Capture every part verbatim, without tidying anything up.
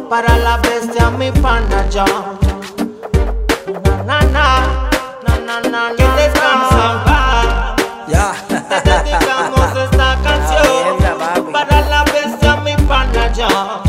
para la bestia mi pana John. Na na na, na na na, que descanse en paz. Ya. Te dedicamos esta canción para la bestia mi pana John.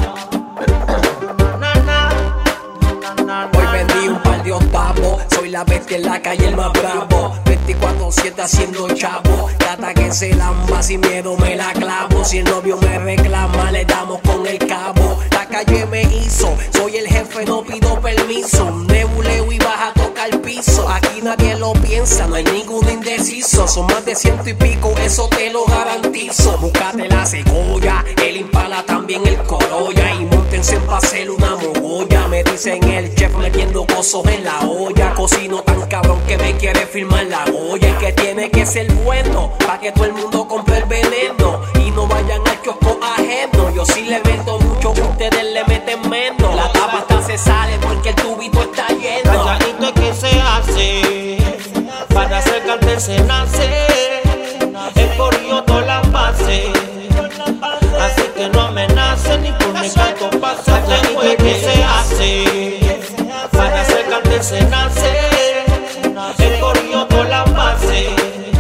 Na na na, na na. Hoy vendí un par de octavos, soy la bestia en la calle, el más bravo. veinticuatro siete haciendo chavo, gata que se lamba, sin miedo me la clavo. Si el novio me reclama, le damos con el cabo. La calle me hizo, soy el jefe, no pido permiso. Nebuleo y baja toca el piso. Aquí nadie lo piensa, no hay ningún indeciso. Son más de ciento y pico, eso te lo garantizo. Búscate la Segoya, el Impala, también el Corolla. Y móntense pa' hacer una mogolla. Me dicen el chef metiendo cosas en la olla. Cocino tan cabrón que me quiere firmar la olla. Es que tiene que ser bueno, pa' que todo el mundo compre el veneno. Y no vayan al kiosco ajeno. Yo sí le vendo mucho, ustedes le meten menos. La tapa hasta se sale porque el tubito está lleno. Calladito es que se hace, para acercarte se nace. El corillo todas las bases, así que no amenacen ni por mi canto pase. Calladito es que se hace, para acercarte se nace. El corillo todas las bases,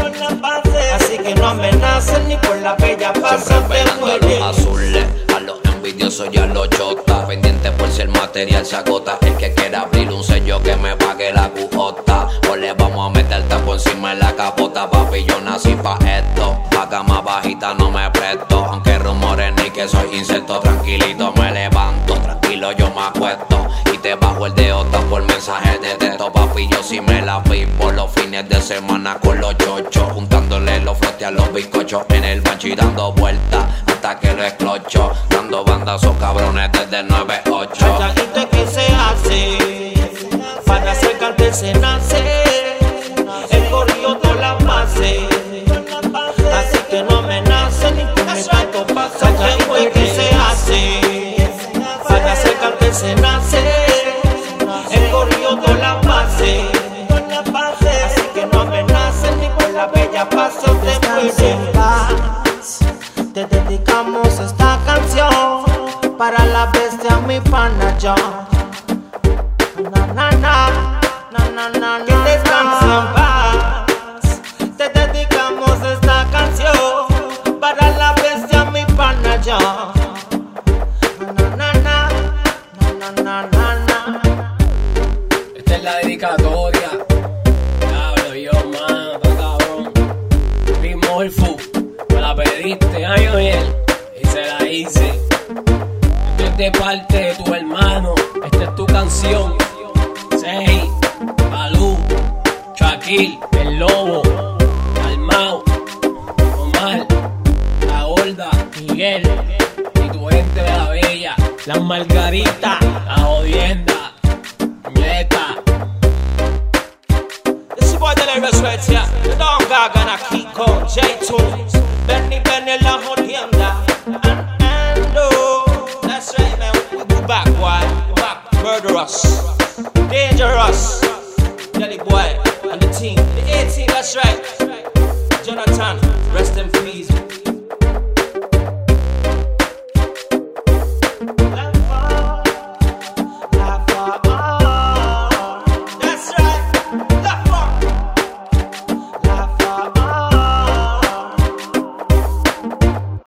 así que no amenacen ni por la bella pasa. Siempre velando a los azules, a los envidiosos y a los chotas. Pendiente por si el material se agota. El que quiera abrir un sello que me pague la cuota. O le vamos a meter tapo encima de la capota. Papi, yo nací pa' esto. Pa' cama bajita no me presto. Aunque rumores ni que soy insecto. Tranquilito me levanto, tranquilo yo me acuesto. Y te bajo el de otra por mensaje de texto. Papi, yo sí me la vi por los fines de semana con los chochos. Juntándole los flotes a los bizcochos. En el bancho y dando vueltas hasta que lo esclocho. Dando bandazos cabrones desde el nueve ocho. Calladito es que se hace, para acercarte se nace. El corillo todas las bases, así que no amenacen ni con mi canto pasa. Calladito es que se hace, para acercarte se nace. El corillo todas las bases, así que no amenacen ni por la bella paso te puede. Te dedicamos esta canción para la bestia mi pana John. Na na na, na na na, que descanse en paz. Te dedicamos esta canción para la bestia mi pana John. Na na na, na na na na. Esta es la dedicatoria. Diablo, yo, mano, está cabrón. Rimorfu, me la pediste, ay, oye, y se la hice. Esto es de parte de tu hermano. Esta es tu canción. Sei, Balú, Shaquille, El Lobo, Almao, Omar, La Gorda, Miguel y tu gente de la Bella, Las Margaritas, La Jodienda, Nieta. This is boy Delirious right here. The Don Gaga and Akiko, J two, Benny Benny La Jodienda, and Ando. That's right, man. We go back, boy. We back. Murderous, dangerous. Jelly boy and the team, the A team. That's right. Jonathan, rest in peace.